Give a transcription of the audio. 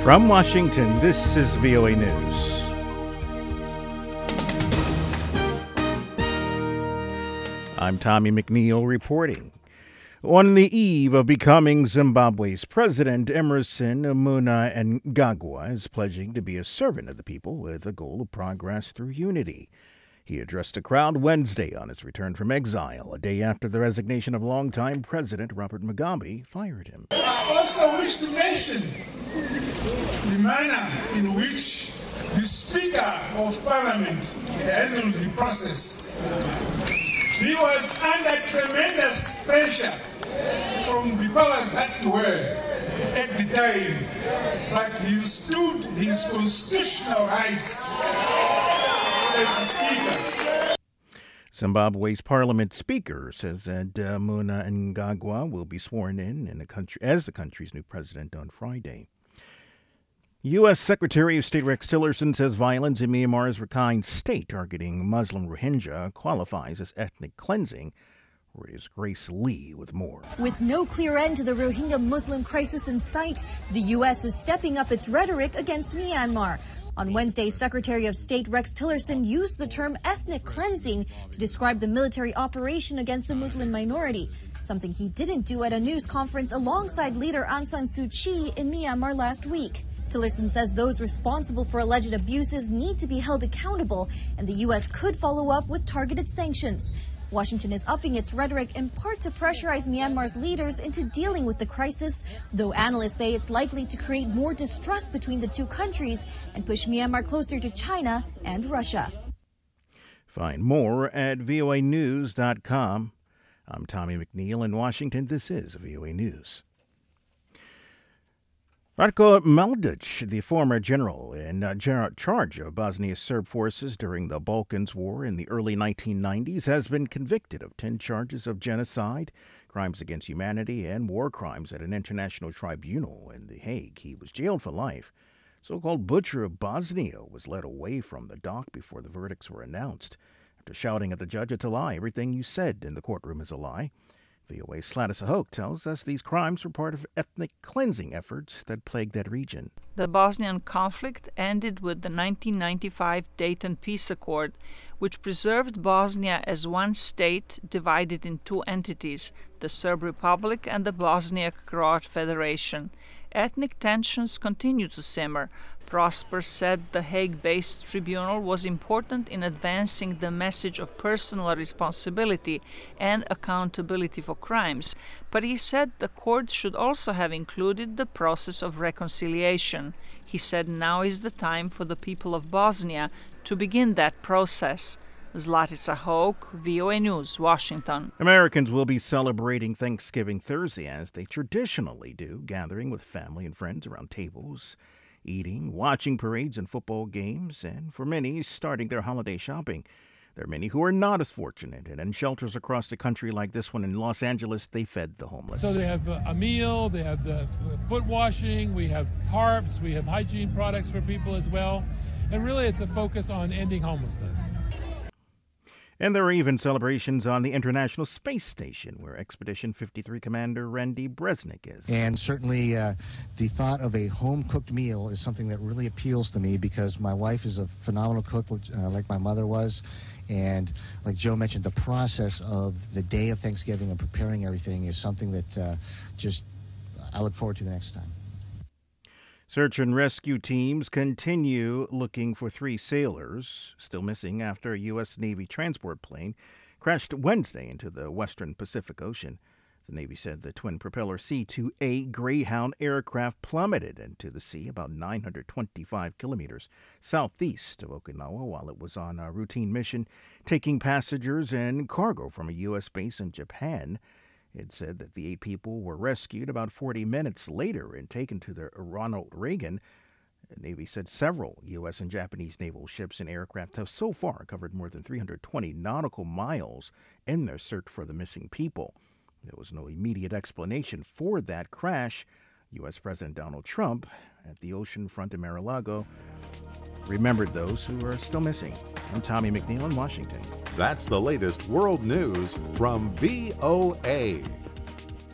From Washington, this is VOA News. I'm Tommy McNeil reporting. On the eve of becoming Zimbabwe's president, Emmerson Mnangagwa is pledging to be a servant of the people with a goal of progress through unity. He addressed a crowd Wednesday on his return from exile, a day after the resignation of longtime President Robert Mugabe fired him. I also wish to mention the manner in which the Speaker of Parliament handled the process. He was under tremendous pressure from the powers that were at the time, but he stood his constitutional rights as the Speaker. Zimbabwe's parliament speaker says that Mnangagwa will be sworn in as the country's new president on Friday. U.S. Secretary of State Rex Tillerson says violence in Myanmar's Rakhine State targeting Muslim Rohingya qualifies as ethnic cleansing. Or is Grace Lee with more? With no clear end to the Rohingya Muslim crisis in sight, the U.S. is stepping up its rhetoric against Myanmar. On Wednesday, Secretary of State Rex Tillerson used the term ethnic cleansing to describe the military operation against the Muslim minority, something he didn't do at a news conference alongside leader Aung San Suu Kyi in Myanmar last week. Tillerson says those responsible for alleged abuses need to be held accountable, and the U.S. could follow up with targeted sanctions. Washington is upping its rhetoric in part to pressurize Myanmar's leaders into dealing with the crisis, though analysts say it's likely to create more distrust between the two countries and push Myanmar closer to China and Russia. Find more at voanews.com. I'm Tommy McNeil in Washington. This is VOA News. Ratko Mladic, the former general in charge of Bosnia's Serb forces during the Balkans War in the early 1990s, has been convicted of 10 charges of genocide, crimes against humanity, and war crimes at an international tribunal in The Hague. He was jailed for life. So-called Butcher of Bosnia was led away from the dock before the verdicts were announced. After shouting at the judge, "It's a lie. Everything you said in the courtroom is a lie." VOA's Sladis Ahok tells us these crimes were part of ethnic cleansing efforts that plagued that region. The Bosnian conflict ended with the 1995 Dayton Peace Accord, which preserved Bosnia as one state divided in two entities, the Serb Republic and the Bosniak-Croat Federation. Ethnic tensions continue to simmer. Prosper said the Hague-based tribunal was important in advancing the message of personal responsibility and accountability for crimes, but he said the court should also have included the process of reconciliation. He said now is the time for the people of Bosnia to begin that process. Zlatica Hoke, VOA News, Washington. Americans will be celebrating Thanksgiving Thursday as they traditionally do, gathering with family and friends around tables, eating, watching parades and football games, and for many, starting their holiday shopping. There are many who are not as fortunate, and in shelters across the country like this one in Los Angeles, they fed the homeless. So they have a meal, they have the foot washing, we have tarps, we have hygiene products for people as well, and really it's a focus on ending homelessness. And there are even celebrations on the International Space Station, where Expedition 53 Commander Randy Bresnik is. And certainly the thought of a home-cooked meal is something that really appeals to me because my wife is a phenomenal cook, like my mother was. And like Joe mentioned, the process of the day of Thanksgiving and preparing everything is something that I look forward to the next time. Search and rescue teams continue looking for 3 sailors still missing after a U.S. Navy transport plane crashed Wednesday into the western Pacific Ocean. The Navy said the twin-propeller C-2A Greyhound aircraft plummeted into the sea about 925 kilometers southeast of Okinawa while it was on a routine mission taking passengers and cargo from a U.S. base in Japan. It said that the 8 people were rescued about 40 minutes later and taken to the Ronald Reagan. The Navy said several U.S. and Japanese naval ships and aircraft have so far covered more than 320 nautical miles in their search for the missing people. There was no immediate explanation for that crash. U.S. President Donald Trump at the ocean front in Mar-a-Lago remembered those who are still missing. I'm Tommy McNeil in Washington. That's the latest world news from VOA.